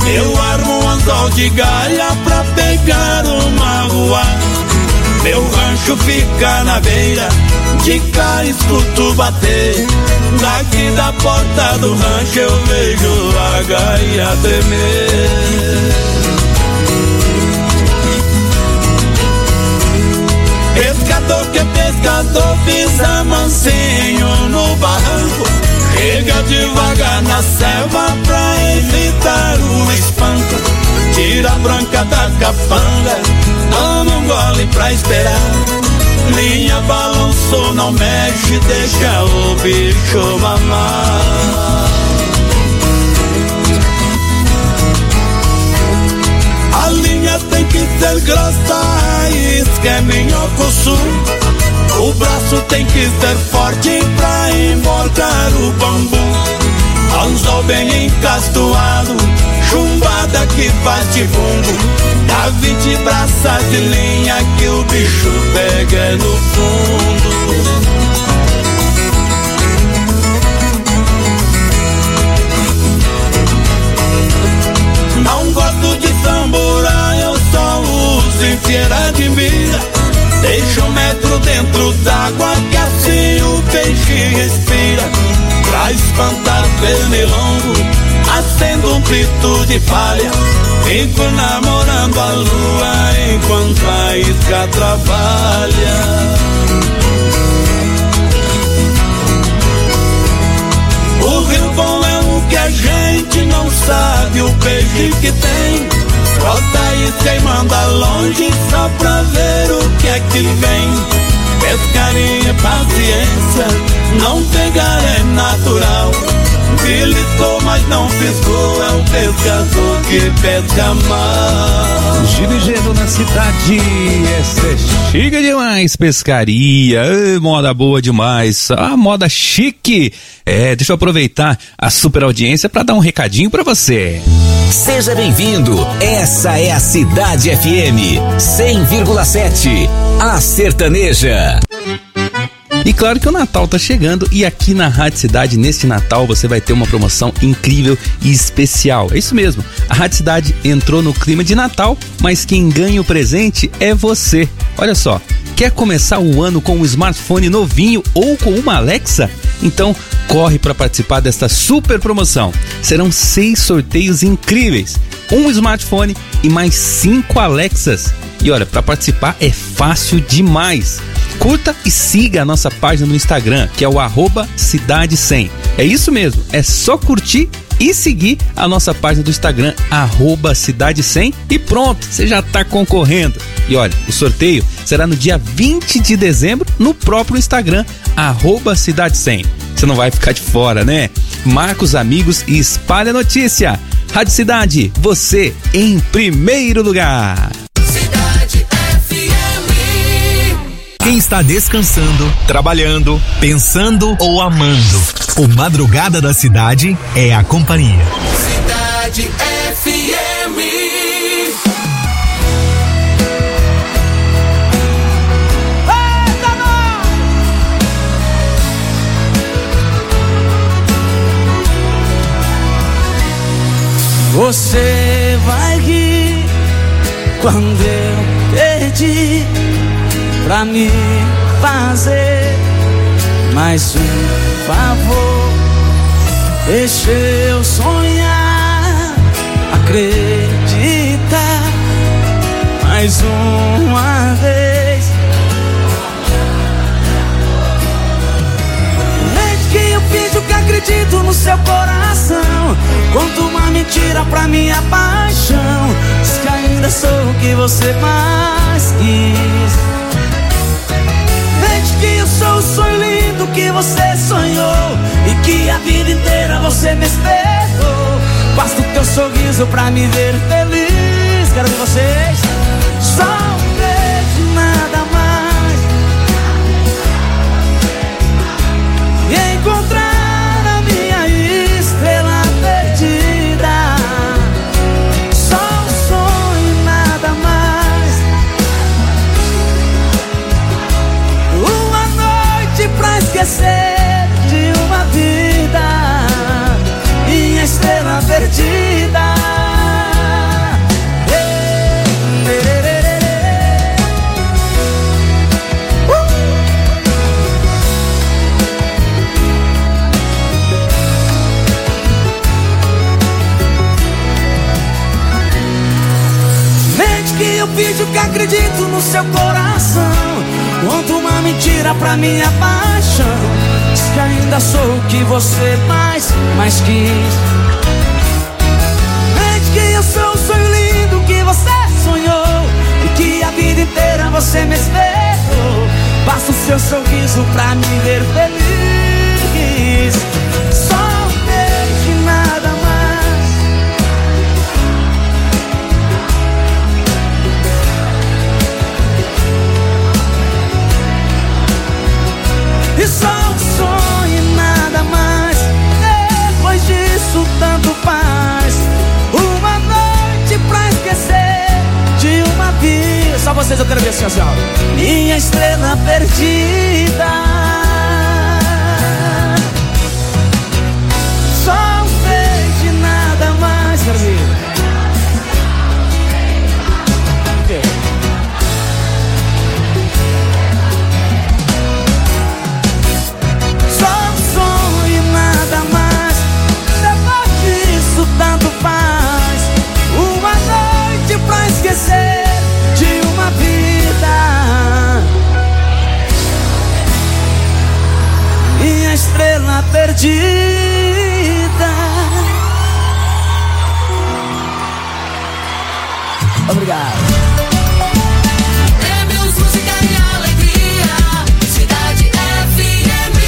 Eu armo um anzol de galha pra pegar uma rua. Meu rancho fica na beira, de cá escuto bater. Daqui da porta do rancho eu vejo a gaia tremer. Pescador que é pescador pisa mansinho no barranco. Chega devagar na selva pra evitar o espanto. Tira a branca da capanga, toma um gole pra esperar. Linha balançou, não mexe, deixa o bicho mamar. A linha tem que ser grossa, a isca é minhoco-sul. O braço tem que ser forte pra emborcar o bambu. Anzol bem encastoado, chumbada que faz de fundo. Dá 20 braças de linha que o bicho pega no fundo. Não gosto de samburai, eu só uso em fiera de mira. Deixa 1 metro dentro d'água que assim o peixe respira. Pra espantar pernilongo, acendo um pito de palha. Fico namorando a lua enquanto a isca trabalha. O rio bom é o que a gente não sabe, o peixe que tem. Solta a isca e manda longe só pra ver o que é que vem. Pescaria é paciência, não pegar é natural. Beliscou, mas não piscou, é o pescador que pesca mal. Giro e gelo na cidade, essa é chique demais, pescaria, moda boa demais, a moda chique. Deixa eu aproveitar a super audiência para dar um recadinho para você. Seja bem-vindo, essa é a Cidade FM 100,7, a sertaneja. E claro que o Natal tá chegando e aqui na Rádio Cidade, neste Natal, você vai ter uma promoção incrível e especial. É isso mesmo, a Rádio Cidade entrou no clima de Natal, mas quem ganha o presente é você. Olha só, quer começar o ano com um smartphone novinho ou com uma Alexa? Então corre para participar desta super promoção. Serão 6 sorteios incríveis, um smartphone e mais 5 Alexas. E olha, para participar é fácil demais. Curta e siga a nossa página no Instagram, que é o @cidade100. É isso mesmo, é só curtir e seguir a nossa página do Instagram, @cidade100, e pronto, você já está concorrendo. E olha, o sorteio será no dia 20 de dezembro no próprio Instagram, @cidade100. Você não vai ficar de fora, né? Marca os amigos e espalha a notícia. Rádio Cidade, você em primeiro lugar. Quem está descansando, trabalhando, pensando ou amando, o Madrugada da Cidade é a companhia. Cidade FM. Você vai rir quando eu perdi pra me fazer mais um favor. Deixa eu sonhar, acreditar mais uma vez. Desde que eu finjo que acredito no seu coração, conto uma mentira pra minha paixão. Diz que ainda sou o que você mais quis. Que eu sou o sonho lindo que você sonhou e que a vida inteira você me esperou. Basta o teu sorriso pra me ver feliz. Quero ver vocês. Só um beijo, nada mais. E encontrar a minha estrela perdida. Só um sonho, nada mais. Pra esquecer de uma vida, minha estrela perdida. eu finjo que acredito no seu coração. Conto uma mentira pra minha paixão. Diz que ainda sou o que você mais quis. Mente que eu sou o sonho lindo que você sonhou e que a vida inteira você me esperou. Basta o seu sorriso pra me ver feliz. Só um beijo e nada mais. E só um sonho e nada mais. Depois disso tanto faz. Uma noite pra esquecer de uma vida. Só vocês eu quero ver assim, ó. Minha estrela perdida. Só um beijo e nada mais, quero ver. Tanto faz. Uma noite pra esquecer de uma vida. Minha estrela perdida. Obrigado. Prêmios, música e alegria. Cidade FM.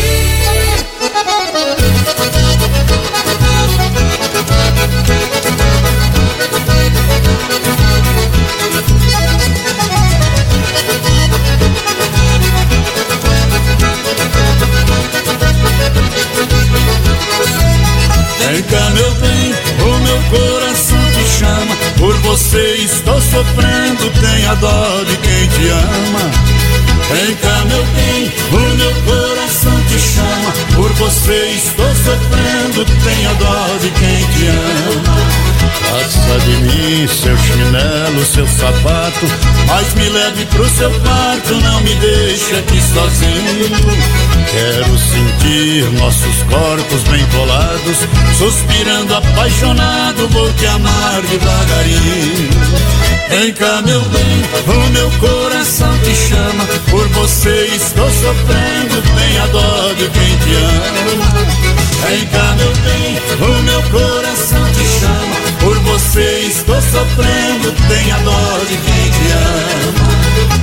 Vem cá, meu bem, o meu coração te chama. Por você estou sofrendo, tenha dó de quem te ama. Vem cá, meu bem, o meu coração te chama. Por você estou sofrendo, tenha dó de quem te ama. Passa de mim seu chinelo, seu sapato, mas me leve pro seu quarto, não me deixe aqui sozinho. Quero sentir nossos corpos bem colados, suspirando apaixonado, vou te amar devagarinho. Vem cá, meu bem, o meu coração te chama. Por você estou sofrendo, tenha dó de quem te ama. Vem cá, meu bem, o meu coração te chama. Por você estou sofrendo, tenha dó de quem te ama.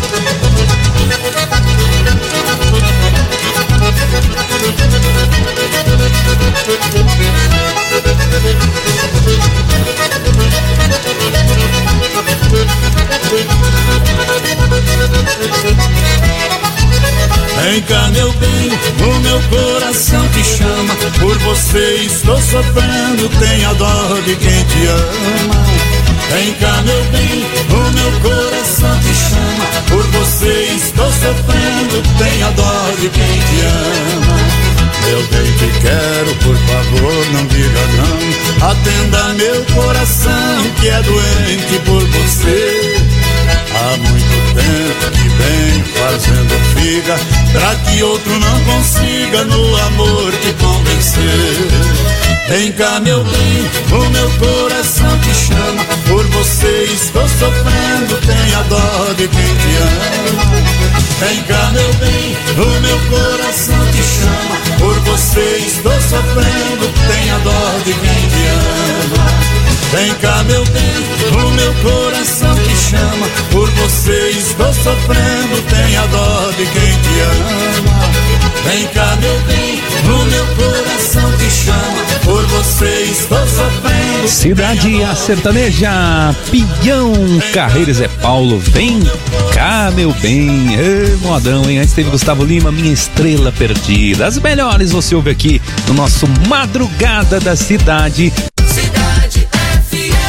Vem cá, meu bem, o meu coração te chama. Por você estou sofrendo, tenha dó de quem te ama. Vem cá, meu bem, o meu coração te chama. Por você estou sofrendo, tenha dó de quem te ama. Meu bem, te quero, por favor, não diga não. Atenda meu coração que é doente por você. Há muito tempo que vem fazendo figa pra que outro não consiga no amor te convencer. Vem cá, meu bem, o meu coração te chama. Por você estou sofrendo, tenha dó de quem te ama. Vem cá, meu bem, o meu coração te chama. Por você estou sofrendo, tenha dó de quem te ama. Vem cá, meu bem, o meu coração te chama. Por você estou sofrendo, tenha dó de quem te ama. Vem cá, meu bem, o meu coração te chama. Por você estou sofrendo. Cidade a sertaneja, Pião, Carreira Zé Paulo, vem cá, meu bem. Modão, hein? Antes teve Gustavo Lima, Minha Estrela Perdida. As melhores você ouve aqui no nosso Madrugada da Cidade. Cidade FM.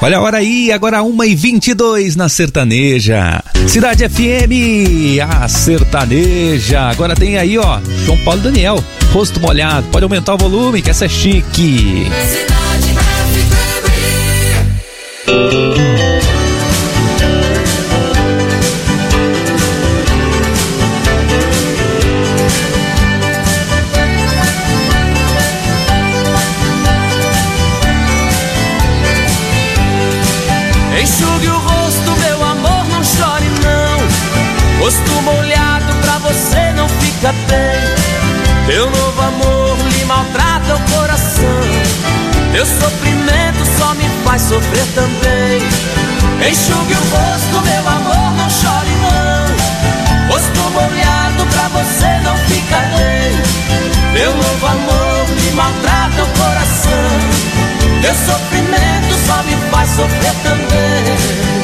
Olha a hora aí, agora 1h22 na Sertaneja. Cidade FM, a Sertaneja. Agora tem aí, ó, João Paulo e Daniel, Rosto Molhado. Pode aumentar o volume, que essa é chique. Cidade FM. Enxugue o rosto, meu amor, não chore não. Rosto molhado pra você não fica bem. Teu novo amor lhe maltrata o coração. Teu sofrimento só me faz sofrer também. Enxugue o rosto, meu amor, não chore não. Rosto molhado pra você não fica bem. Teu novo amor lhe maltrata o coração. Teu sofrimento só me faz sofrer também.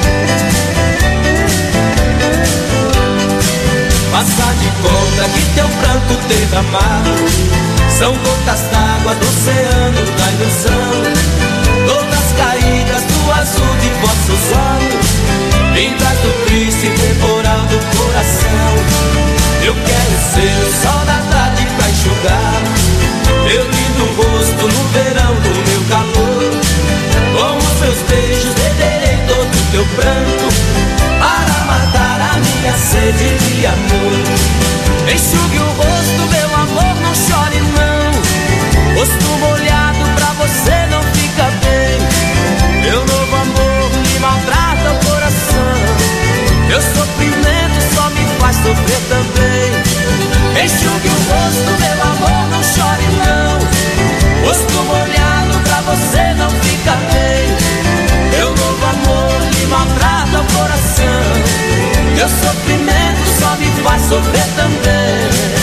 Faça de conta que teu pranto derramado são gotas d'água do oceano da ilusão. Gotas caídas do azul de vossos olhos, vindas do triste temporal do coração. Eu quero ser o sol da tarde pra enxugar teu lindo rosto no verão do meu calor. Com os meus beijos beberei todo o teu pranto, para matar a minha sede de amor. Enxugue o rosto, meu amor, não chore não. Rosto molhado pra você não fica bem. Meu novo amor me maltrata o coração. Meu sofrimento só me faz sofrer também. Enxugue o rosto, meu amor, não chore não. Rosto molhado pra você não fica bem. Meu novo amor me maltrata o coração. Meu sofrimento só me faz sofrer também.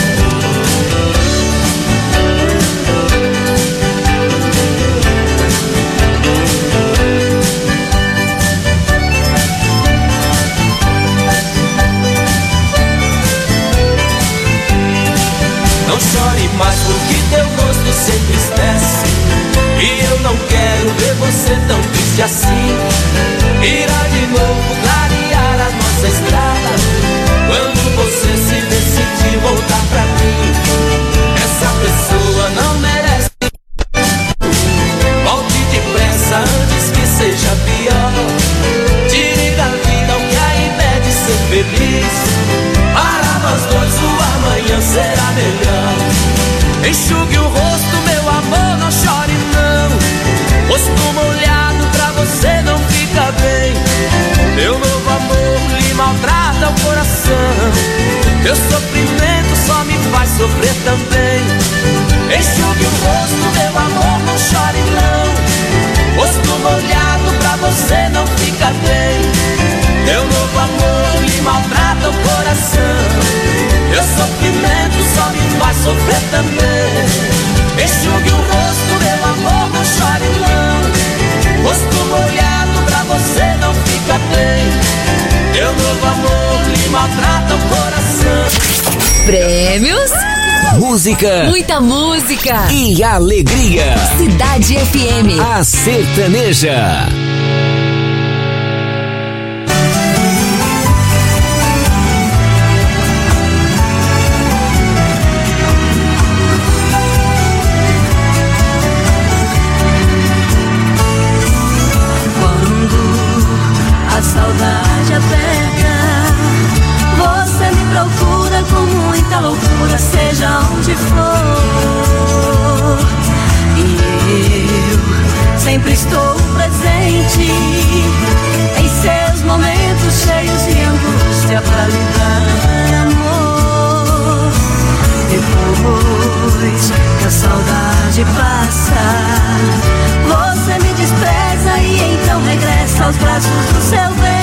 Não chore mais porque teu rosto se entristece, e eu não quero ver você tão triste assim. Irá de novo clarear a nossa estrada quando você se decidir voltar pra mim. Essa pessoa não merece. Volte depressa antes que seja pior. Tire da vida o que a impede de ser feliz. Para nós dois o amanhã será melhor. Enxugue o rosto, meu amor, não chore não. Rosto molhado pra você não fica bem. Meu novo amor lhe maltrata o coração. Teu sofrimento só me faz sofrer também. Enxugue o rosto, meu amor, não chore não. Rosto molhado pra você não fica bem. Meu novo amor lhe maltrata o coração. Meu sofrimento só me faz sofrer também. Enxugue o rosto, meu amor, não chore não. Rosto molhado pra você não fica bem. Meu novo amor lhe maltrata o coração. Prêmios, Música muita música. e alegria. Cidade FM. A Sertaneja. A saudade aperta, você me procura com muita loucura, seja onde for. E eu sempre estou presente em seus momentos cheios de angústia pra lhe dar amor. Depois que a saudade passa, você me despreza e então regressa aos braços do seu bem.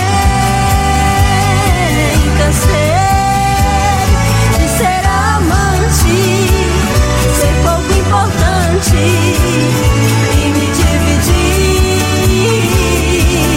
Cansei de ser amante, ser pouco importante e me dividir.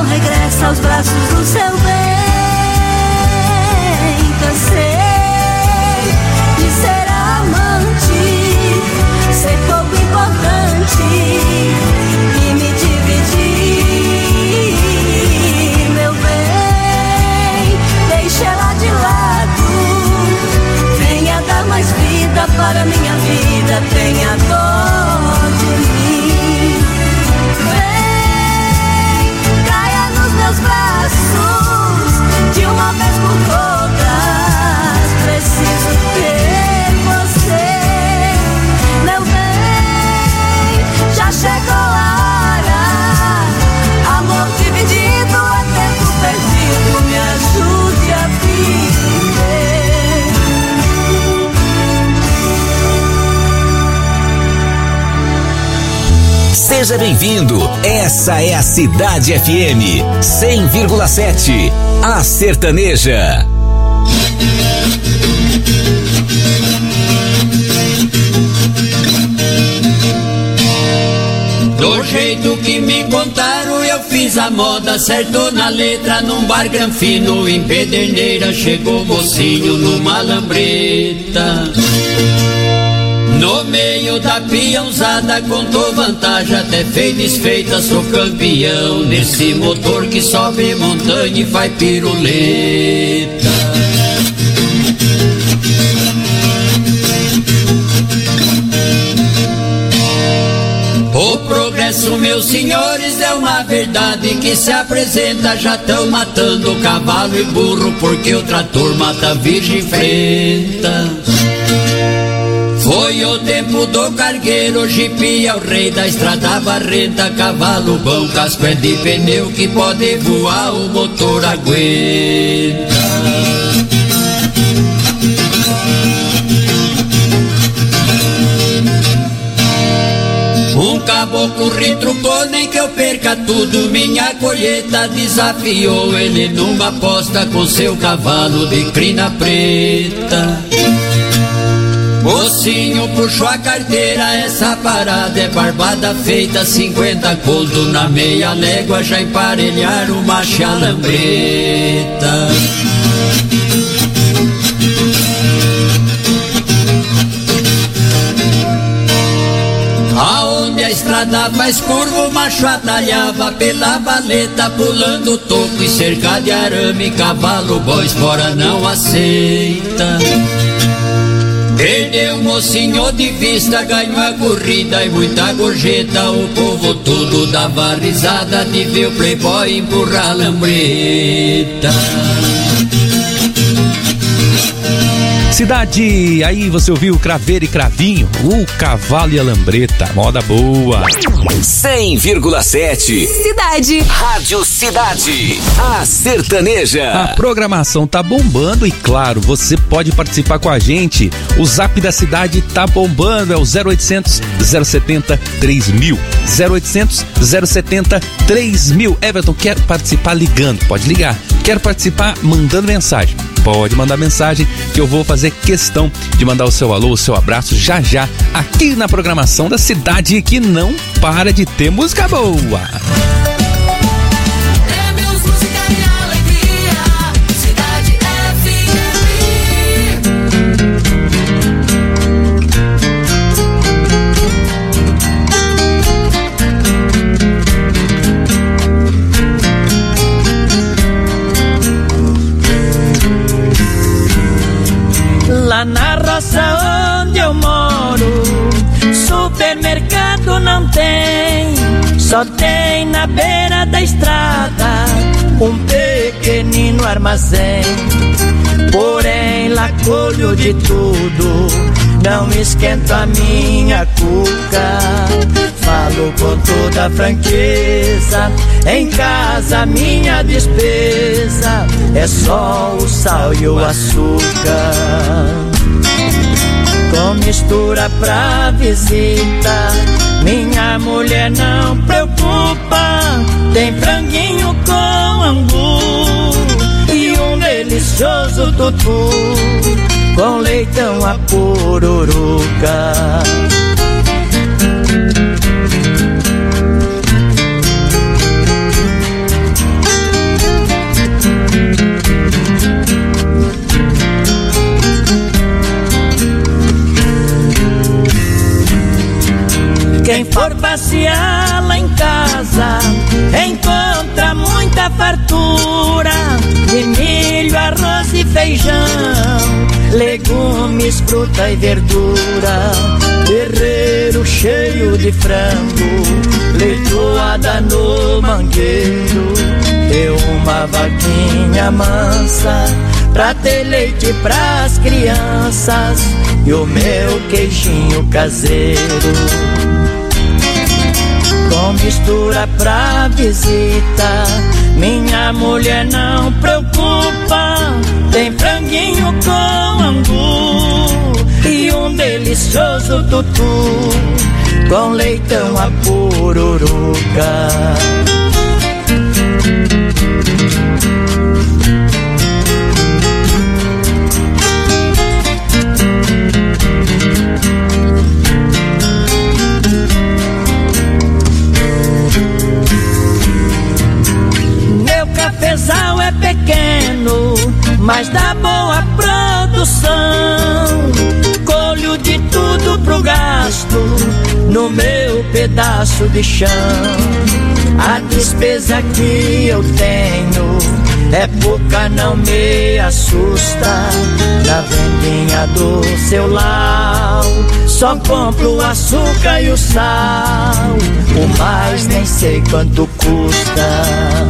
então regressa aos braços do seu bem. Cansei de ser amante, ser pouco importante e me dividir. Meu bem, deixa ela de lado, venha dar mais vida para minha vida, tenha dó de mim. Vem, caia nos meus braços de uma vez por todas, preciso ter você. Meu bem, já chegou a hora, amor dividido é tempo perdido, me ajude a viver. Seja bem-vindo. Essa é a Cidade FM 100,7. A Sertaneja. Do jeito que me contaram, eu fiz a moda, acertou na letra, num bar granfino, em Pederneira, chegou mocinho numa lambreta. No meio da peãozada, contou vantagem, até feita desfeita, sou campeão, nesse motor que sobe montanha e faz piruleta. O progresso, meus senhores, é uma verdade que se apresenta. Já tão matando cavalo e burro, porque o trator mata virgem e frenta. Foi o tempo do cargueiro, jipe é o rei da estrada barrenta. Cavalo bom, casco é de pneu que pode voar, o motor aguenta. Um caboclo retrucou, nem que eu perca tudo, minha colheita desafiou ele numa aposta com seu cavalo de crina preta. Mocinho puxou a carteira, essa parada é barbada feita, 50 conto na meia légua, já emparelharam uma chalambreta. Aonde a estrada faz curva, o macho atalhava pela valeta, pulando toco e cerca de arame, cavalo bom espora não aceita. Perdeu o mocinho de vista, ganhou a corrida e muita gorjeta. O povo todo dava risada de ver o playboy empurrar a lambreta. Cidade, aí você ouviu Craveiro e Cravinho, o Cavalo e a Lambreta, moda boa. 100,7. Cidade. Rádio Cidade. A Sertaneja. A programação tá bombando e claro, você pode participar com a gente. O Zap da Cidade tá bombando, é o 0800 070 3000. 0800 070 3000. Everton, quer participar ligando? Pode ligar. Quer participar mandando mensagem? Pode mandar mensagem que eu vou fazer questão de mandar o seu alô, o seu abraço já já aqui na programação da Cidade, que não para de ter música boa. Prêmios, música e alegria. Cidade Lá na roça onde eu moro, supermercado não tem, só tem na beira da estrada um pequenino armazém. Porém lá colho de tudo, não esquento a minha cuca. Falo com toda franqueza, em casa minha despesa é só o sal e o açúcar. Com mistura pra visita, minha mulher não preocupa. Tem franguinho com angu e um delicioso tutu com leitão a pururuca. passear lá em casa, encontra muita fartura de milho, arroz e feijão, legumes, fruta e verdura, terreiro cheio de frango, leitoada no mangueiro, e uma vaquinha mansa pra ter leite pras crianças e o meu queijinho caseiro. Com mistura pra visita, minha mulher não preocupa, tem franguinho com angu e um delicioso tutu com leitão a pururuca. Cafezal é pequeno, mas dá boa produção. Colho de tudo pro gasto no meu pedaço de chão. A despesa que eu tenho é pouca, não me assusta. Na vendinha do seu lar só compro o açúcar e o sal, o mais nem sei quanto custa.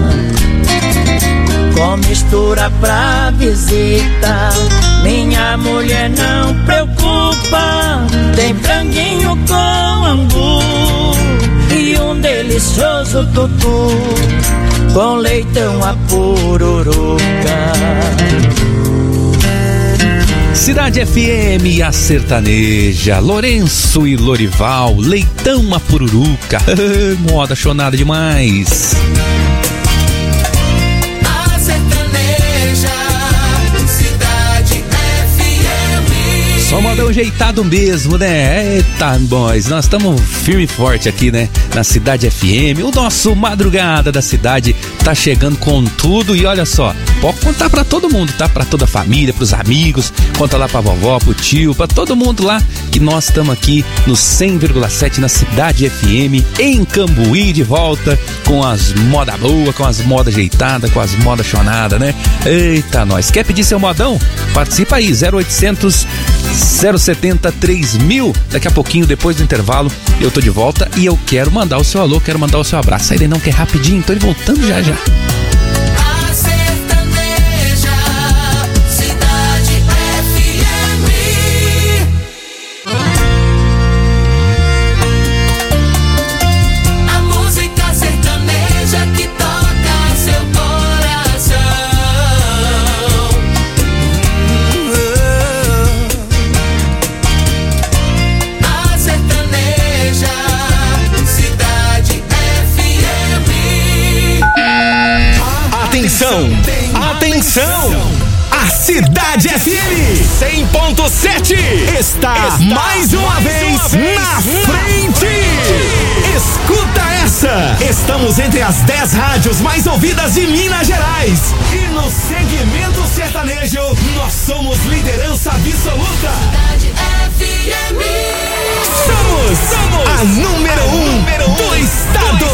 Com mistura pra visita, minha mulher não preocupa, tem franguinho com angu e um delicioso tutu com leitão a pururuca. Cidade FM, a sertaneja, Lourenço e Lorival, leitão a pururuca. Moda chonada demais. Só modão ajeitado mesmo, né? Eita, boys, nós estamos firme e forte aqui, né? Na Cidade FM. O nosso Madrugada da Cidade tá chegando com tudo e olha só, pode contar pra todo mundo, tá? Pra toda a família, pros amigos, conta lá pra vovó, pro tio, pra todo mundo lá, que nós estamos aqui no 100,7 na Cidade FM, em Cambuí, de volta com as moda boa, com as modas ajeitadas, com as modas chonadas, né? Eita, nós. Quer pedir seu modão? Participa aí, 0800 070 3000. Daqui a pouquinho, depois do intervalo, eu tô de volta e eu quero mandar o seu alô, quero mandar o seu abraço. Aí ele não quer rapidinho, tô ele voltando já já. A sertaneja, Cidade FM. A música sertaneja que toca seu coração. A sertaneja, Cidade FM. Atenção! Atenção! A Cidade FM 100.7 está mais uma vez na frente! Escuta essa! Estamos entre as 10 rádios mais ouvidas de Minas Gerais. E no segmento sertanejo, nós somos liderança absoluta. Cidade FM. Somos a número 1 do estado.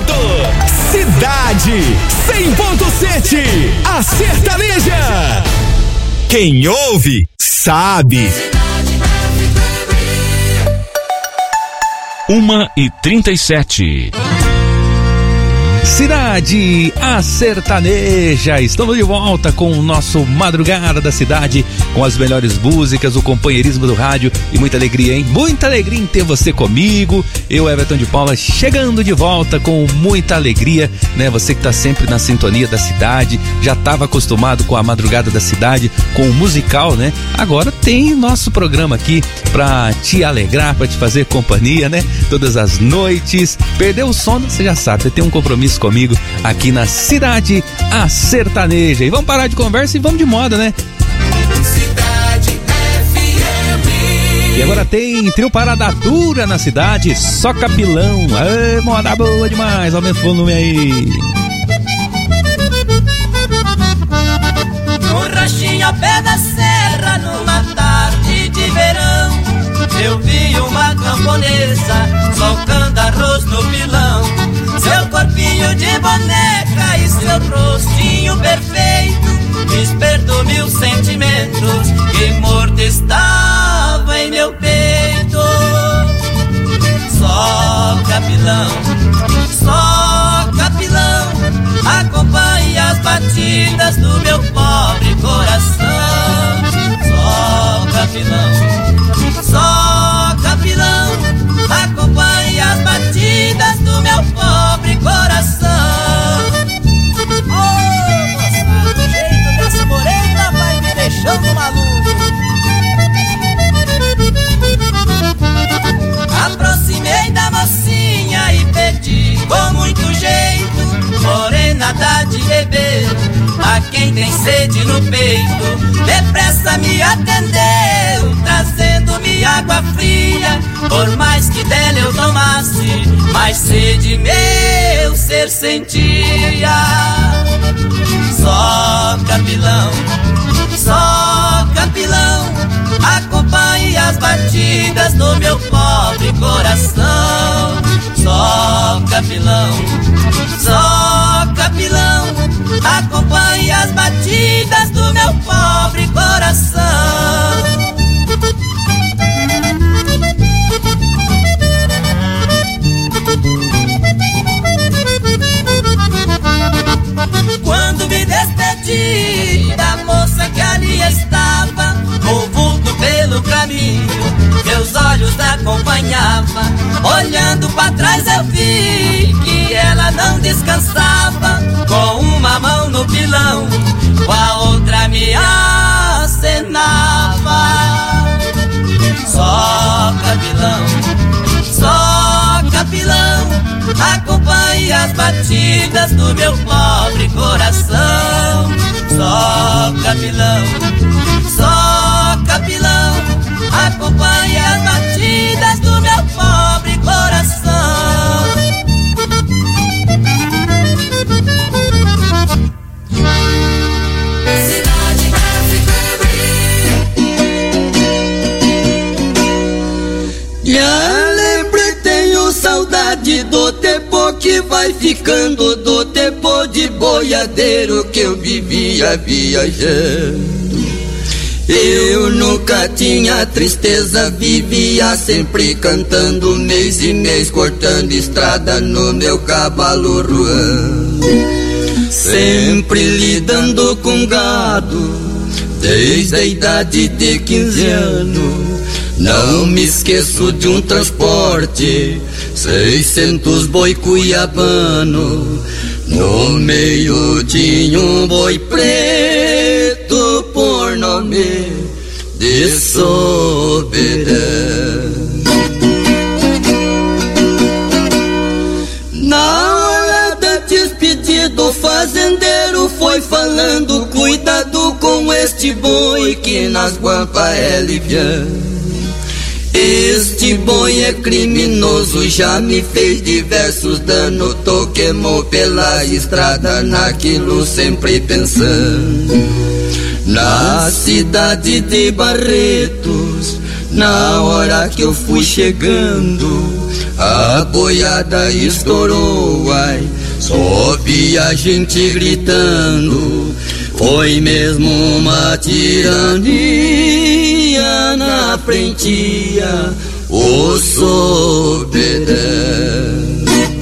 Cidade 100.7, a sertaneja. Quem ouve, sabe. 1h37. Cidade, a sertaneja. Estamos de volta com o nosso Madrugada da Cidade, com as melhores músicas, o companheirismo do rádio e muita alegria, hein? Muita alegria em ter você comigo. Eu, Everton de Paula, chegando de volta com muita alegria, né? Você que tá sempre na sintonia da cidade, já estava acostumado com a Madrugada da Cidade, com o musical, né? Agora tem nosso programa aqui pra te alegrar, pra te fazer companhia, né? Todas as noites. Perdeu o sono, você já sabe, você tem um compromisso comigo aqui na Cidade, a sertaneja. E vamos parar de conversa e vamos de moda, né? Cidade FM. E agora tem trio Parada Dura na cidade, só capilão. Aê, moda boa demais, aumenta o volume aí. Um ranchinho ao pé da serra, numa tarde de verão, eu vi uma cão camponesa, socando arroz no pilão. Seu corpinho de boneca e seu rostinho perfeito despertou mil sentimentos que morto estava em meu peito. Só capilão, acompanhe as batidas do meu pobre coração. Só capilão, acompanhe as batidas do meu pobre coração. Oh, moçada, o jeito dessa morena vai me deixando maluco. Aproximei da mocinha e pedi com muito jeito: morena, dá de beber a quem tem sede no peito. Depressa me atendeu, trazendo-me água fria. Por mais que dela eu tomasse, mais sede meu ser sentia. Só capilão, acompanhe as batidas do meu pobre coração. Só capilão, acompanhe as batidas do meu pobre coração. Quando me despedi da moça que ali estava, o vulto pelo caminho, meus olhos acompanhava. Olhando pra trás eu vi que ela não descansava, com uma mão no pilão, com a outra me acenava. Só capilão, acompanhe as batidas do meu pobre coração. Só capilão, acompanhe as batidas do meu pobre coração. Cidade FM. Já lembrei, tenho saudade do tempo que vai ficando, do tempo de boiadeiro que eu vivia viajando. Eu nunca tinha tristeza, vivia sempre cantando, mês e mês cortando estrada no meu cavalo ruando. Sempre lidando com gado, desde a idade de 15 anos. Não me esqueço de um transporte, 600 boi cuiabano. No meio tinha um boi preto por nome de Soberano. Na hora da despedida, o fazendeiro foi falando: cuidado com este boi que nas guampas é liviano. Este boi é criminoso, já me fez diversos danos. Tô queimou pela estrada, naquilo sempre pensando. Na cidade de Barretos, na hora que eu fui chegando, a boiada estourou, ai, só vi a gente gritando. Foi mesmo uma tirania na frente, o soberano.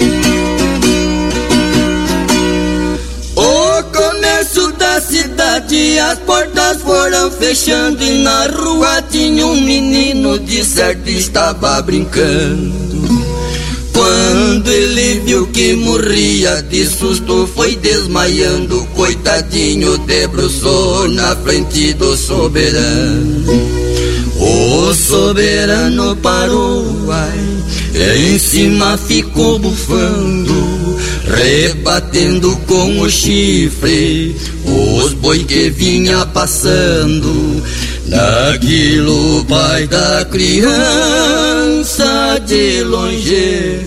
O comércio da cidade, as portas foram fechando, e na rua tinha um menino, de certo estava brincando. Quando ele viu que morria de susto, foi desmaiando, coitadinho, debruçou na frente do soberano. O soberano parou, ai, em cima ficou bufando, rebatendo com o chifre os boi que vinha passando. Naquilo o pai da criança de longe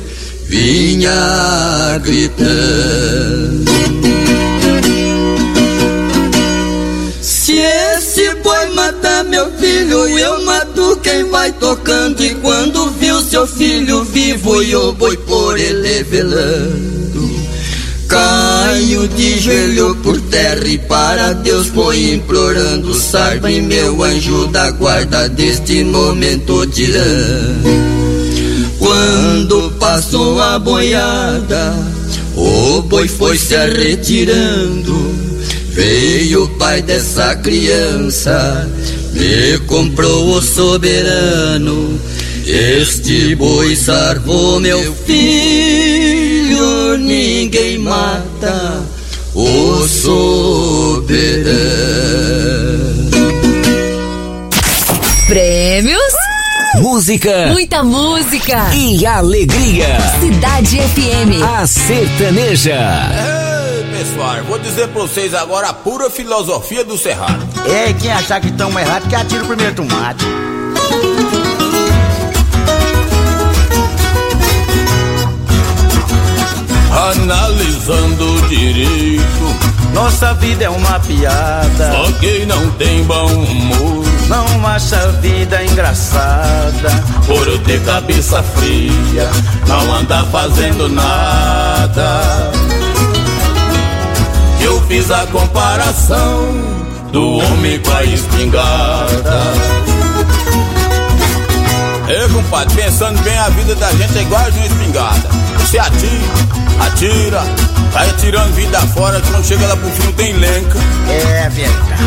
vinha gritando: se esse boi matar meu filho, eu mato quem vai tocando. E quando viu seu filho vivo e o boi por ele velando, caiu de joelho por terra e para Deus foi implorando. Salve meu anjo da guarda deste momento tirano. Quando passou a boiada, o boi foi se retirando. Veio o pai dessa criança, me comprou o soberano. Este boi salvou meu filho, ninguém mata o soberano. Prêmios, música, muita música e alegria. Cidade FM, a sertaneja. Pessoal, vou dizer pra vocês agora a pura filosofia do Cerrado. É, quem achar que estão errados, que atira o primeiro tomate. Analisando direito, nossa vida é uma piada. Só quem não tem bom humor não acha a vida engraçada. Por eu ter cabeça fria, não andar fazendo nada. Eu fiz a comparação do homem com a espingarda. Compadre, pensando bem, a vida da gente é igual a uma espingarda. Você atira, vai atirando vida fora, quando chega lá pro fim não tem lenca. É verdade.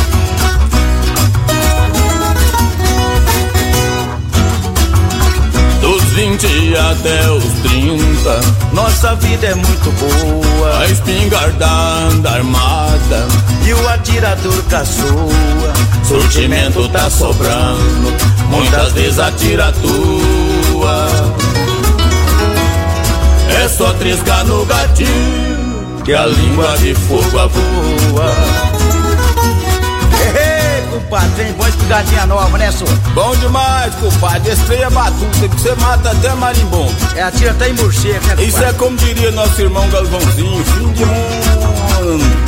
Dos 20 até os 30, nossa vida é muito boa. A espingarda anda armada e o atirador caçoa. Surtimento tá sobrando, muitas vezes atira a tua. É só triscar no gatinho que a língua de fogo voa. Compadre, tem boa espingadinha nova, né, senhor? Bom demais, compadre. Esse trem é batuta, que você mata até marimbondo. É, atira até em morcego, né, compadre? Isso é como diria nosso irmão Galvãozinho, fim de mundo.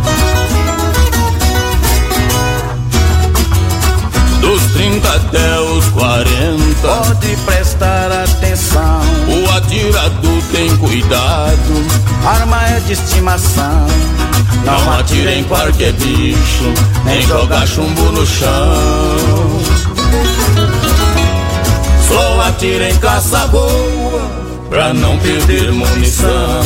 Dos 30 até os 40, pode prestar atenção. O atirador tem cuidado, arma é de estimação. Não atira em qualquer bicho, nem joga chumbo no chão. Só atira em caça boa, pra não perder munição.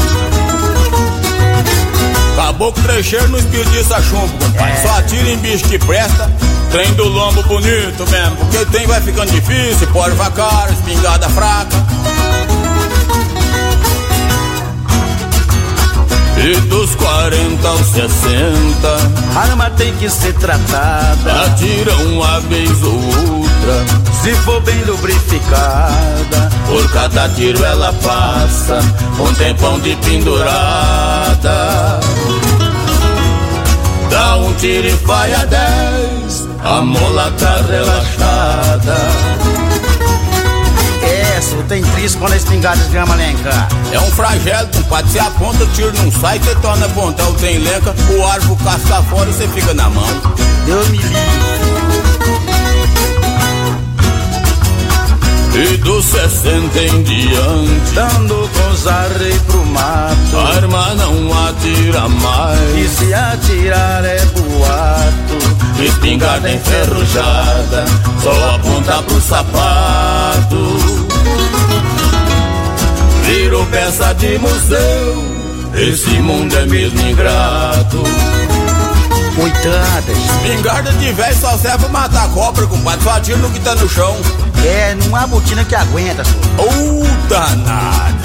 Caboclo trecheiro não espirdiça chumbo, compadre. Só atira em bicho que presta. Trem do lombo bonito mesmo, porque o trem vai ficando difícil, pode vacar, espingarda fraca. E dos 40 aos 60, a arma tem que ser tratada. Atira uma vez ou outra, se for bem lubrificada. Por cada tiro ela passa um tempão de pendurada. Dá um tiro e falha 10, a mola tá relaxada. É, só tem triste quando a espingarda esgrama lenca. É um flagelo, compadre. Você aponta, o tiro não sai, você torna a apontar o trem lenca, o árvore casca fora e você fica na mão. Deus me livre. E dos 60 em diante, dando com os arreios pro mato, a arma não atira mais. E se atirar é boato. Espingarda enferrujada, só aponta pro sapato. Virou peça de museu, esse mundo é mesmo ingrato. Coitadas. Espingarda de velho só serve pra matar cobra, compadre. Só atira no que tá no chão. É, não há botina que aguenta, senhor. Danado.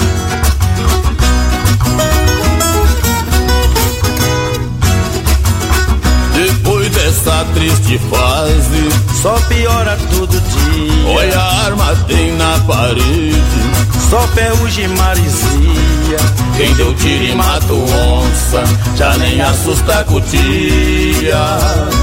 Depois dessa triste fase, só piora todo dia. Olha a arma tem na parede, só ferrugem e maresia. Quem deu tiro e matou onça, já nem assusta a cutia.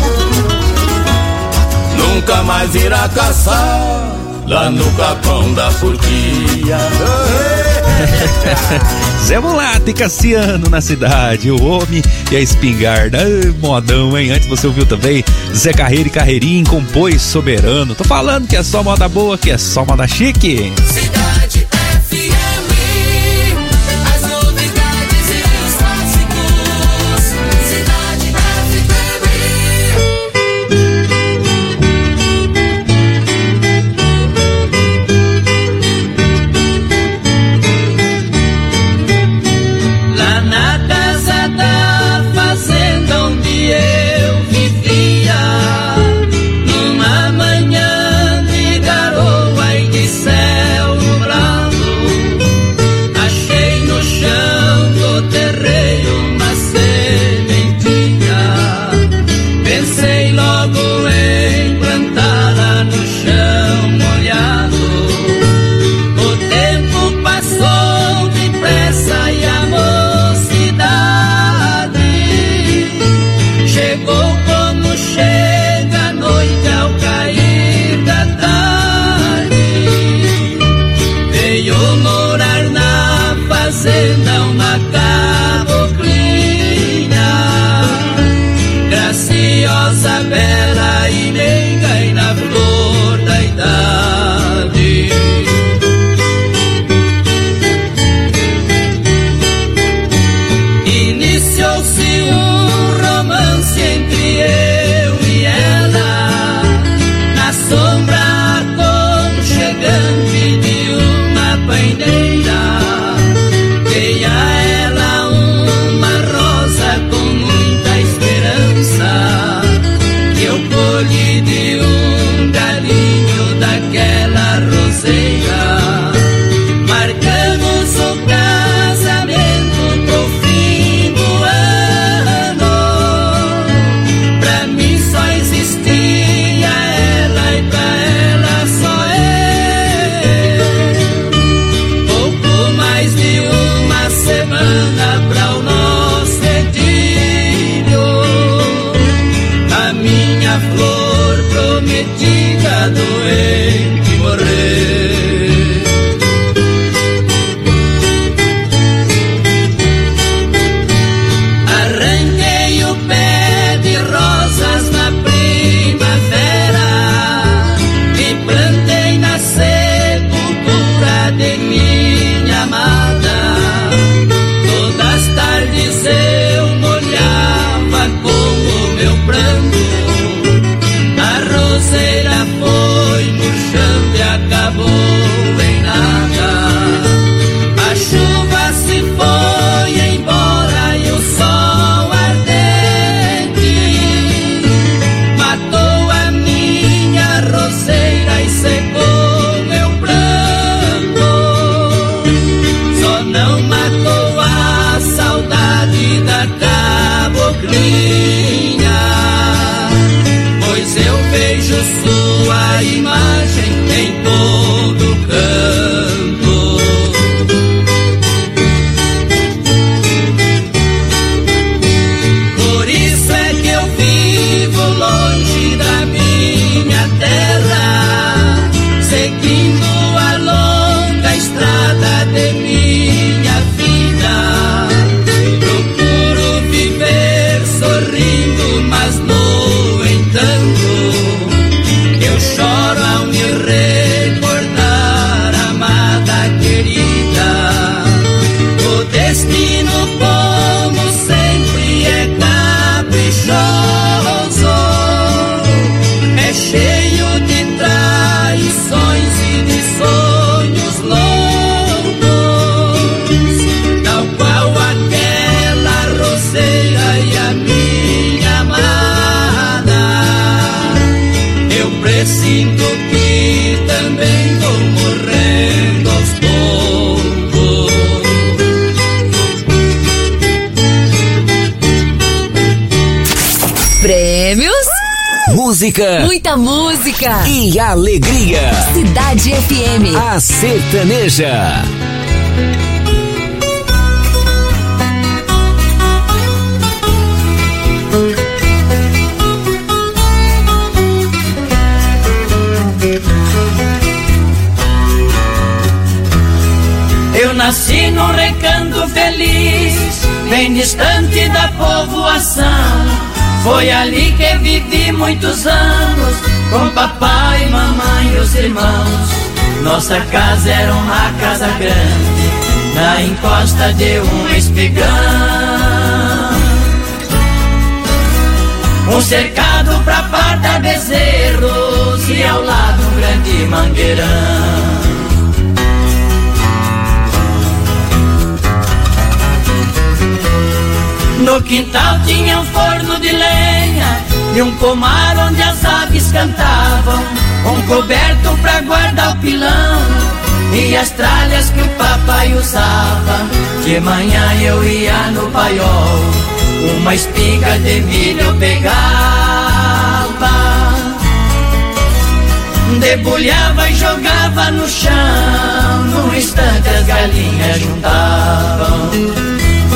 Nunca mais irá caçar lá no capão da forquilha. Zé Mulato e Cassiano na cidade, o homem e a espingarda. Modão, hein? Antes você ouviu também Zé Carreiro e Carreirinho, compôs Soberano. Tô falando que é só moda boa, que é só moda chique. Cidade FM, as novidades e os clássicos. Cidade FM. Lá na casa da fazenda onde eu vivia, numa manhã de garoa e de céu nublado, achei no chão do terreiro uma sementinha. Pensei logo em plantá-la no chão molhado. O tempo passou depressa e a mocidade chegou como chega a noite ao cair da tarde. Veio morar na fazenda uma caboclinha, graciosa, bela e meiga e na flor da idade. Iniciou-se um romance entre eu e ela, na sombra aconchegante de uma paineira. Dei a ela uma rosa com muita esperança, que eu colhi de um galinho daquela roseira. Marcamos o casamento pro fim do ano. Pra mim só existia ela e pra ela só eu. Pouco mais de uma semana pra o nosso idílio, a minha flor prometida doente morreu. Arranquei o pé de rosas na primavera e plantei na sepultura de minha amada. Todas as tardes eu molhava com o meu pranto. A roseira foi murchando e acabou em nada. A chuva se foi embora e o sol ardente matou a minha roseira e secou meu pranto. Só não matou a saudade da caboclinha, pois eu vejo sua imagem em todo canto. Por isso é que eu vivo longe da minha terra, seguindo a longa estrada de minha vida. Procuro viver sorrindo, mas no entanto eu choro ao me recordar, amada querida. O destino, como sempre, é caprichoso, é cheio de traições e de sonhos loucos, tal qual aquela roseira e a minha amada. Eu presinto que também vou morrendo aos poucos. Prêmios, Música muita música. e alegria. Cidade FM. A Sertaneja. Eu nasci brincando feliz, bem distante da povoação. Foi ali que vivi muitos anos, com papai, mamãe e os irmãos. Nossa casa era uma casa grande, na encosta de um espigão. Um cercado pra partar bezerros e ao lado um grande mangueirão. No quintal tinha um forno de lenha e um pomar onde as aves cantavam, um coberto pra guardar o pilão e as tralhas que o papai usava. De manhã eu ia no paiol, uma espiga de milho eu pegava, debulhava e jogava no chão, num instante as galinhas juntavam.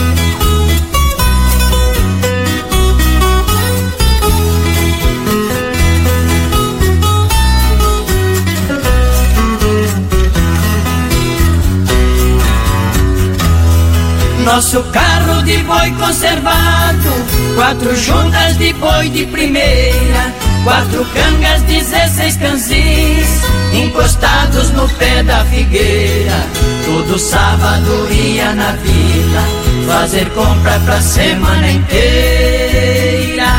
Nosso carro de boi conservado, 4 juntas de boi de primeira, 4 cangas, 16 canzis, encostados no pé da figueira. Todo sábado ia na vila, fazer compra pra semana inteira.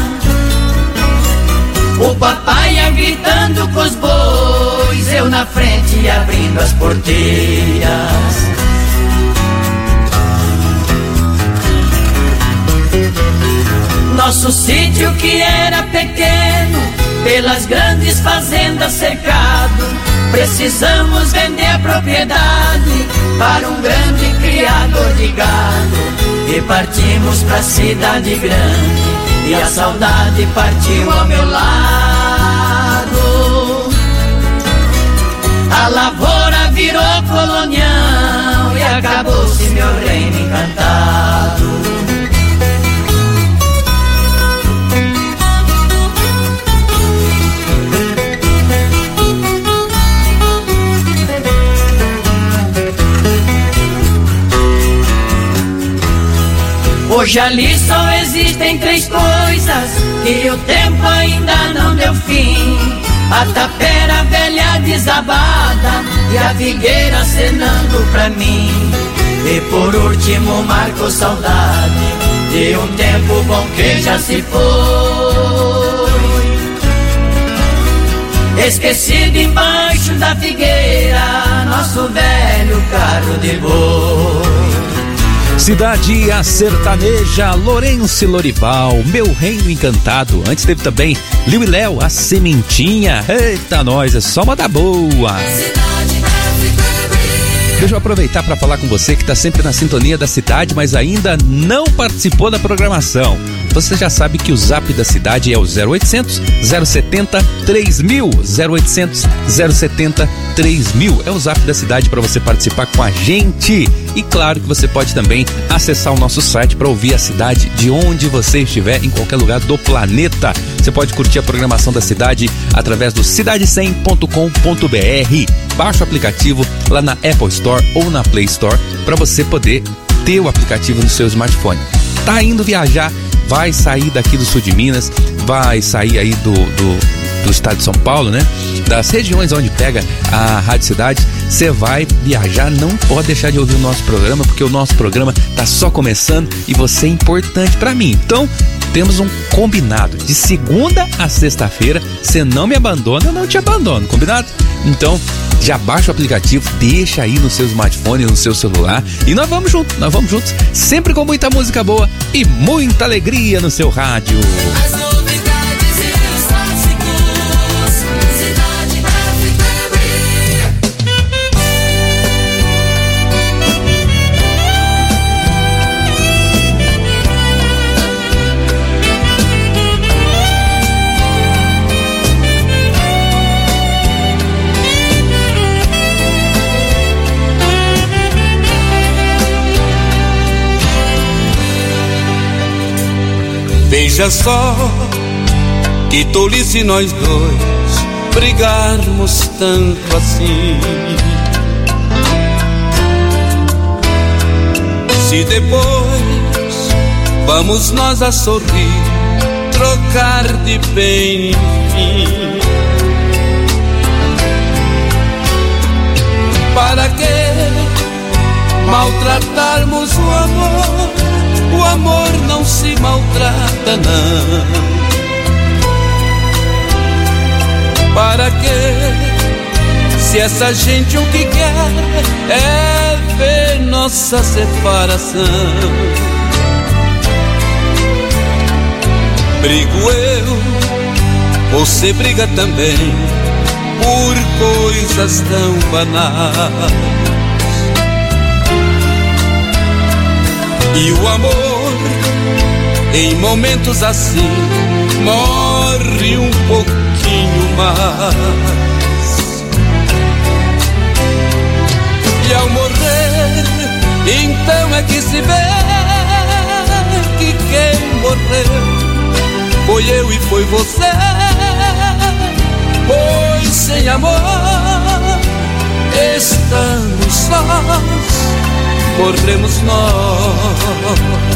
O papai ia gritando com os bois, eu na frente abrindo as porteiras. Nosso sítio que era pequeno, pelas grandes fazendas cercado, precisamos vender a propriedade para um grande criador de gado. E partimos pra cidade grande, e a saudade partiu ao meu lado. A lavoura virou colonial e acabou-se meu reino encantado. Hoje ali só existem 3 coisas que o tempo ainda não deu fim: a tapera velha desabada e a figueira acenando pra mim. E por último marco saudade de um tempo bom que já se foi, esquecido embaixo da figueira, nosso velho carro de boi. Cidade a Sertaneja, Lourenço e Lorival, Meu Reino Encantado. Antes teve também Liu e Léo, A Sementinha. Eita, nós, é só uma da boa. Deixa eu aproveitar para falar com você que está sempre na sintonia da cidade, mas ainda não participou da programação. Você já sabe que o zap da cidade é o 0800 070 3000, 0800 070 3000. É o zap da cidade para você participar com a gente. E claro que você pode também acessar o nosso site para ouvir a cidade de onde você estiver, em qualquer lugar do planeta. Você pode curtir a programação da cidade através do cidade100.com.br. Baixa o aplicativo lá na Apple Store ou na Play Store para você poder ter o aplicativo no seu smartphone. Tá indo viajar, vai sair daqui do sul de Minas, vai sair aí do estado de São Paulo, né? Das regiões onde pega a Rádio Cidade, você vai viajar, não pode deixar de ouvir o nosso programa, porque o nosso programa tá só começando e você é importante para mim. Então, temos um combinado, de segunda a sexta-feira, você não me abandona, eu não te abandono, combinado? Então, já baixa o aplicativo, deixa aí no seu smartphone, no seu celular, e nós vamos juntos, sempre com muita música boa e muita alegria no seu rádio. As novidades e os clássicos, Cidade Veja só, que tolice nós dois brigarmos tanto assim. Se depois vamos nós a sorrir, trocar de bem, enfim. Para que maltratarmos o amor? O amor não se maltrata, não. Para que, se essa gente o que quer é ver nossa separação? Brigo eu, você briga também, por coisas tão banais. E o amor, em momentos assim, morre um pouquinho mais. E ao morrer, então é que se vê que quem morreu foi eu e foi você. Pois sem amor estamos sós, morremos nós.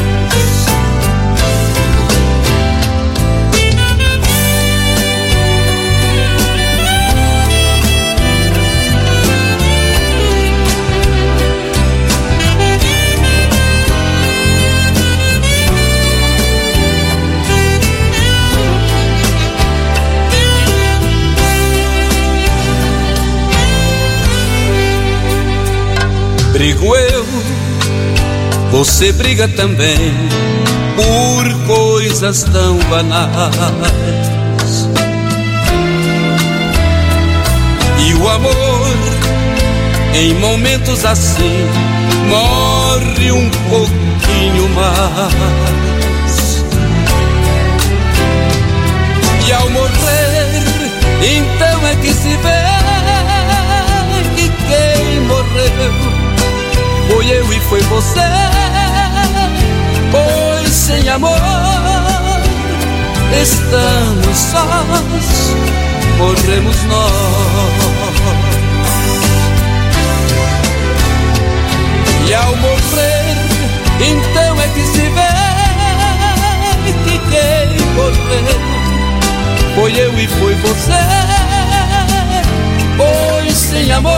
Brigo eu, você briga também, por coisas tão banais. E o amor, em momentos assim, morre um pouquinho mais. E ao morrer, então é que se vê que quem morreu foi eu e foi você. Pois sem amor estamos sós, morremos nós. E ao morrer, então é que se vê que quem morreu foi eu e foi você. Pois sem amor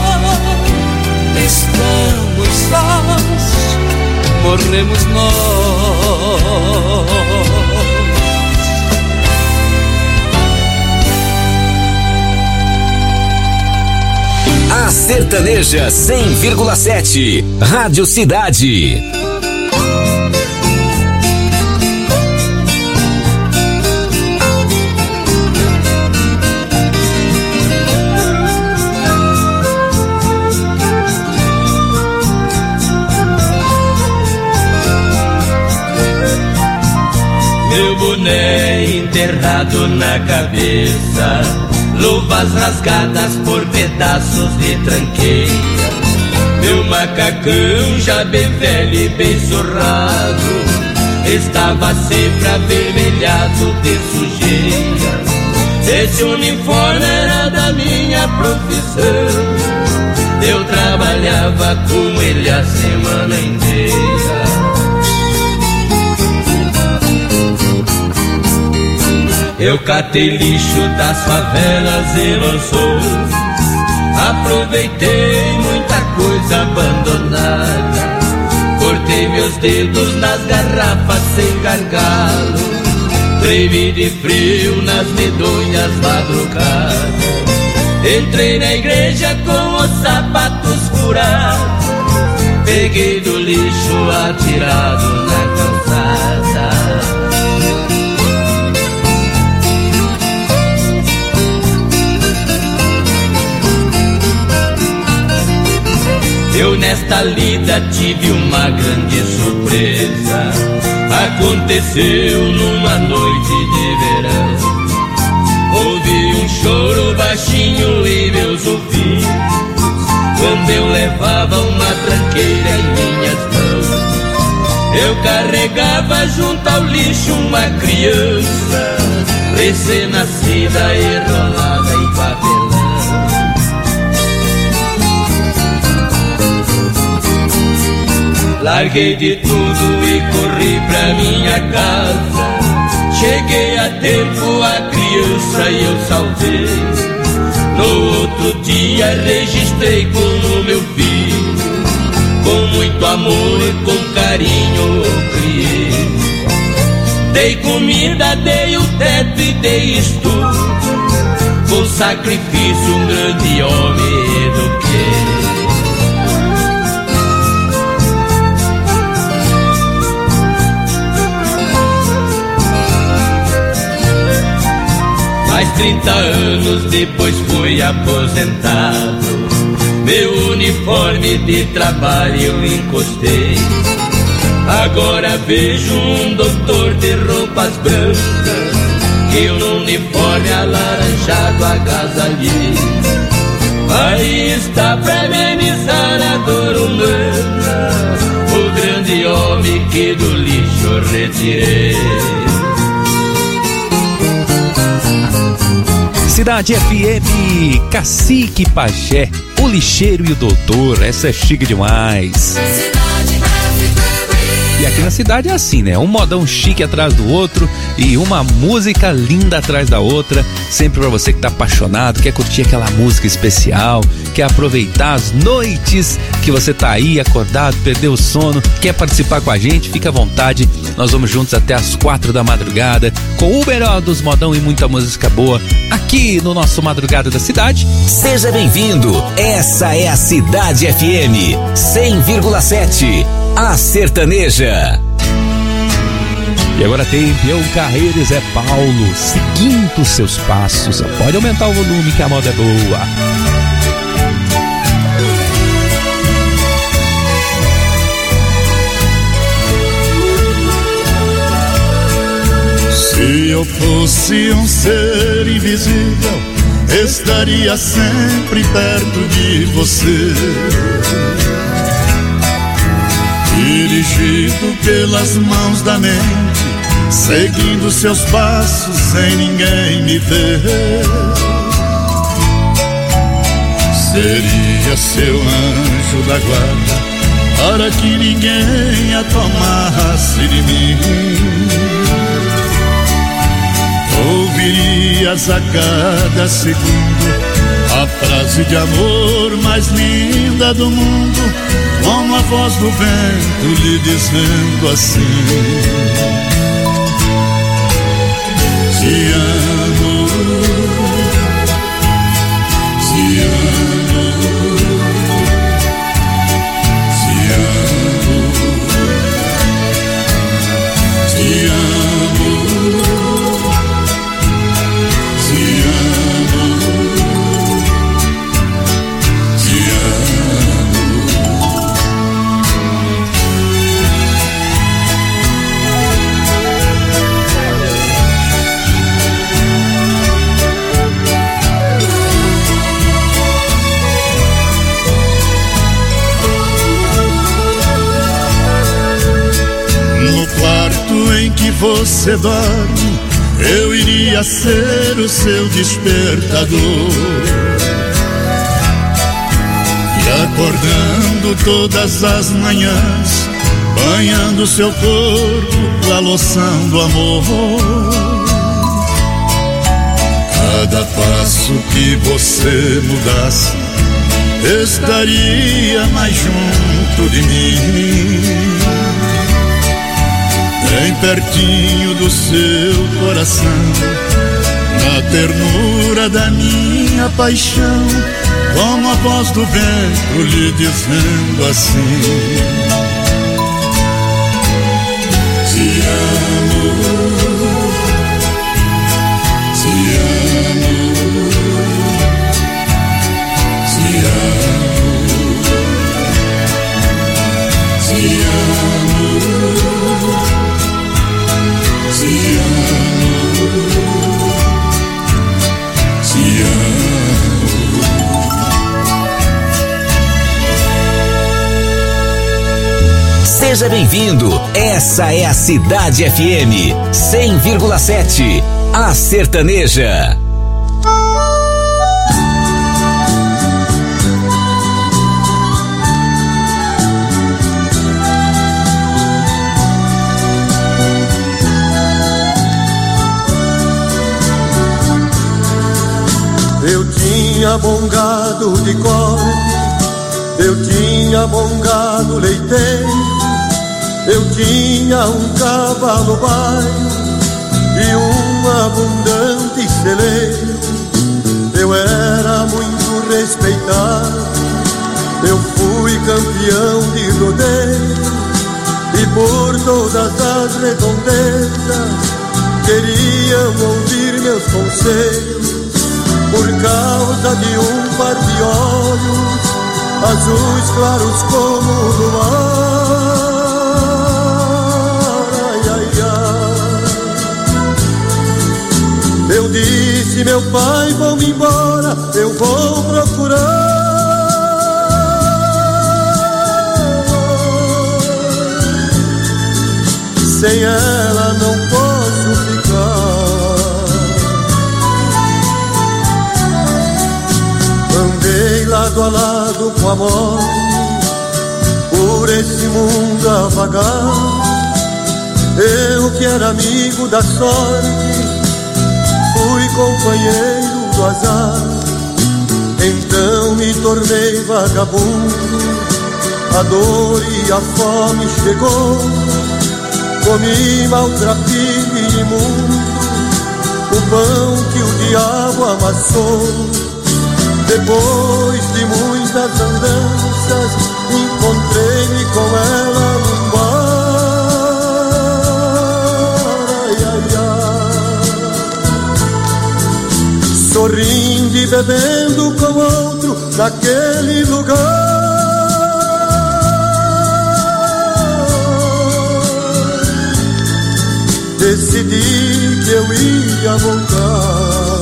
estamos sós, morremos nós. A Sertaneja 100,7, Rádio Cidade. Meu boné enterrado na cabeça, luvas rasgadas por pedaços de tranqueira. Meu macacão já bem velho e bem surrado, estava sempre avermelhado de sujeira. Esse uniforme era da minha profissão, eu trabalhava com ele a semana inteira. Eu catei lixo das favelas e lançou, aproveitei muita coisa abandonada, cortei meus dedos nas garrafas sem gargalo, tremi de frio nas medonhas madrugadas, entrei na igreja com os sapatos furados, peguei do lixo atirado na calçada. Eu nesta lida tive uma grande surpresa, aconteceu numa noite de verão. Ouvi um choro baixinho em meus ouvidos, quando eu levava uma tranqueira em minhas mãos. Eu carregava junto ao lixo uma criança, recém-nascida enrolada em papelão. Larguei de tudo e corri pra minha casa. Cheguei a tempo, a criança eu salvei. No outro dia registrei como meu filho. Com muito amor e com carinho criei. Dei comida, dei o teto e dei estudo. Com sacrifício um grande homem eduquei. Mais 30 anos depois fui aposentado. Meu uniforme de trabalho eu encostei. Agora vejo um doutor de roupas brancas que um uniforme alaranjado agasalhei. Aí está pra amenizar a dor humana, o grande homem que do lixo retirei. Cidade FM, Cacique Pajé, o lixeiro e o doutor, essa é chique demais. E aqui na cidade é assim, né? Um modão chique atrás do outro e uma música linda atrás da outra. Sempre pra você que tá apaixonado, quer curtir aquela música especial, quer aproveitar as noites que você tá aí acordado, perdeu o sono, quer participar com a gente, fica à vontade. Nós vamos juntos até as 4 da madrugada com o melhor dos modão e muita música boa aqui no nosso Madrugada da Cidade. Seja bem-vindo, essa é a Cidade FM 100,7, a sertaneja. E agora tem Peão Carreiro e Zé Paulo, seguindo os seus passos. Pode aumentar o volume que a moda é boa. Se eu fosse um ser invisível, estaria sempre perto de você, dirigido pelas mãos da mente, seguindo seus passos sem ninguém me ver. Seria seu anjo da guarda, para que ninguém a tomasse de mim. Ouvirias a cada segundo a frase de amor mais linda do mundo, como a voz do vento lhe dizendo assim: te amo, te amo, te amo, te amo, te amo, te amo. No quarto em que você dorme, eu iria ser o seu despertador, e acordando todas as manhãs, banhando seu corpo com a loção do amor. Cada passo que você mudasse, estaria mais junto de mim, bem pertinho do seu coração, na ternura da minha paixão, como a voz do vento lhe dizendo assim: te amo, te amo, te amo, te amo, te amo, te amo. Seja bem-vindo, essa é a Cidade FM 100,7, a sertaneja. Eu tinha bom gado de corte, eu tinha bom gado leiteiro, eu tinha um cavalo baio e um abundante celeiro. Eu era muito respeitado, eu fui campeão de rodeio, e por todas as redondezas queriam ouvir meus conselhos, por causa de um par de olhos azuis claros como o luar. Ai, ai, ai. Eu disse, meu pai, vou-me embora, eu vou procurar. Sem ela não posso ficar. Andei lado a lado com a morte, por esse mundo a vagar. Eu que era amigo da sorte, fui companheiro do azar. Então me tornei vagabundo, a dor e a fome chegou. Comi maltrapilho e imundo, o pão que o diabo amassou. Depois de muitas andanças, encontrei-me com ela num bar. Ai, ai, ai. Sorrindo e bebendo com outro naquele lugar. Decidi que eu ia voltar.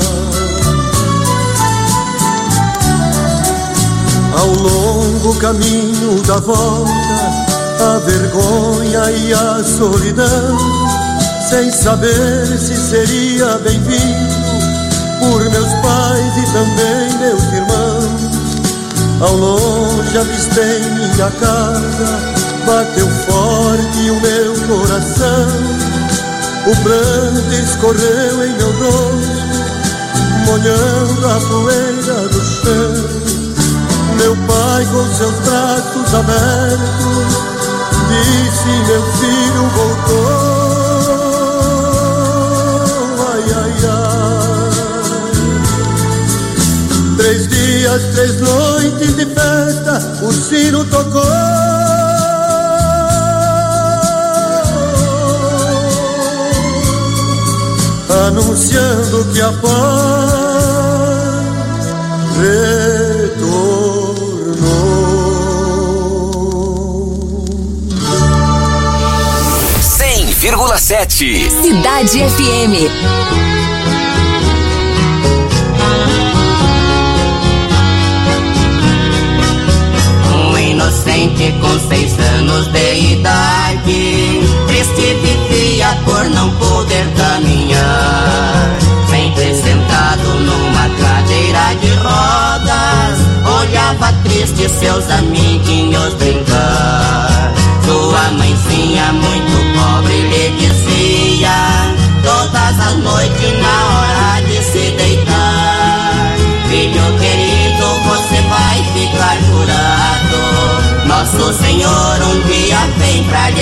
Ao longo caminho da volta, a vergonha e a solidão, sem saber se seria bem-vindo por meus pais e também meus irmãos. Ao longe avistei minha casa, bateu forte o meu coração. O pranto escorreu em meu rosto, molhando a poeira do chão. Meu pai com seus braços abertos disse, meu filho voltou. Ai, ai, ai. 3 dias, 3 noites de festa, o sino tocou. Anunciando que a paz retornou. 100,7 Cidade FM. Um inocente com 6 anos de idade, triste vivia por não poder caminhar, sempre sentado numa cadeira de rodas, olhava triste seus amiguinhos brincar. Sua mãezinha muito pobre lhe dizia, todas as noites na hora de se deitar, filho querido, você vai ficar curado, nosso Senhor um dia vem pra lhe